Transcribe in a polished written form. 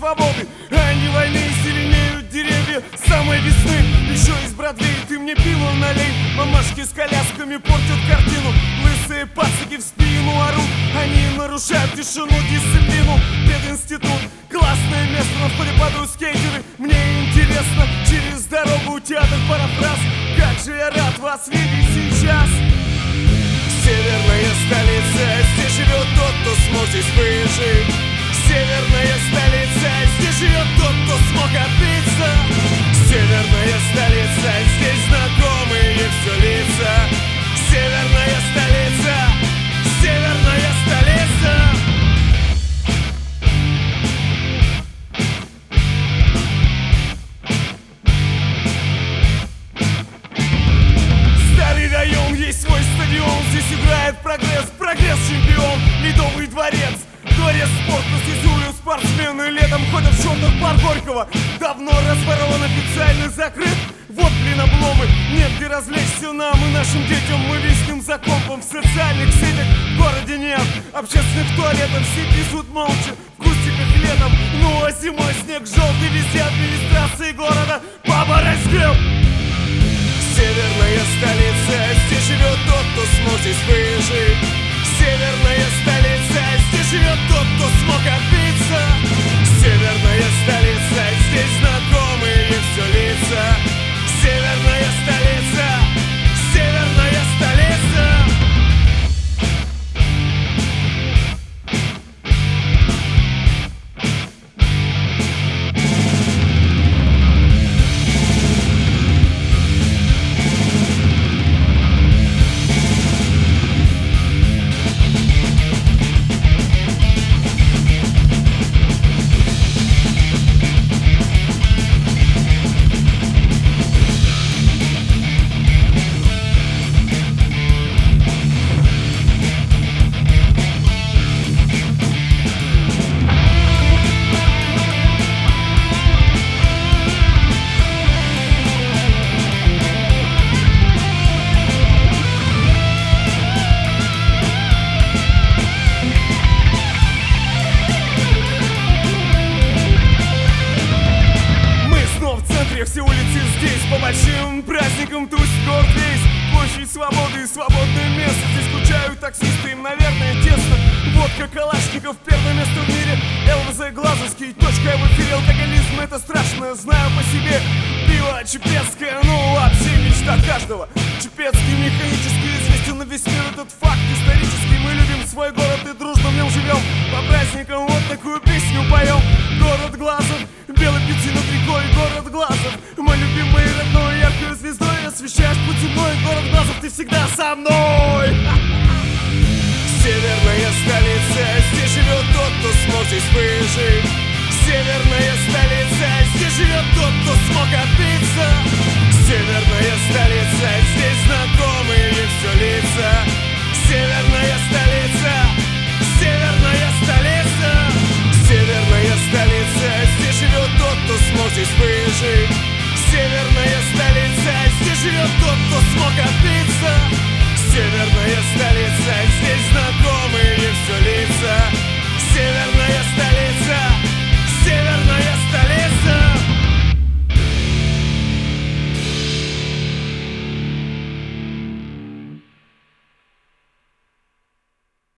свободы. Они войны зеленеют деревья самой весны. Еще из Бродвея ты мне пиво налей. Мамашки с колясками портят картину. Лысые пацаки в спину орут. Они нарушают тишину, дисциплину. Пединститут, классное место. На входе падают скейтеры. Мне интересно, через дорогу театр парафраз. Как же я рад вас видеть сейчас. Северная столица, здесь живет тот, кто смог здесь выжить. Северная столица, здесь живет тот, кто смог отбиться. Северная столица, здесь знакомые все лица. Северная столица, северная столица. Старый район, есть свой стадион. Здесь играет прогресс, прогресс чемпион. Ледовый дворец, дворец спорта. Здесь улиц спортсмены летом ходят в шортах парк Горького. Давно разворован, официально закрыт. Вот, блин, обломы, нет где развлечься нам и нашим детям. Мы виснем за компом в социальных сетях. В городе нет общественных туалетов. Все пишут молча в кустиках летом. Ну а зимой снег желтый, везде администрации города баба раздел. Северная столица, здесь живет тот, кто смог здесь выжить. Северная столица, здесь живет тот, кто смог отбиться. Северная столица, здесь знакомые все лица. Северная столица, северная столица. Все улицы здесь по большим праздникам тусит город весь. Площадь свободы и свободное место. Здесь скучают таксисты, им, наверное, тесно. Водка Калашников, первое место в мире. ЛВЗ Глазовский, точка в эфире. Алкоголизм — это страшно, знаю по себе. Пиво чепецкое, ну вообще мечта каждого. Чепецкий механически известен на весь мир. Этот факт исторический. Мы любим свой город и дружно в нем живем. По праздникам вот такую песню поем. Город Глазов, белый пути над рекой. Город Глазов, мой любимый родной. Яркой звездой освещаешь путь мой. Город Глазов, ты всегда со мной. Северная столица, здесь живет тот, кто смог здесь выжить. Северная столица, здесь живет тот, кто смог отбиться. Северная столица, здесь знакомые все лица. Северная столица, северная столица. Северная столица, здесь живет тот, кто смог здесь выжить. Северная столица, здесь живет тот, кто смог отбиться. Северная столица, здесь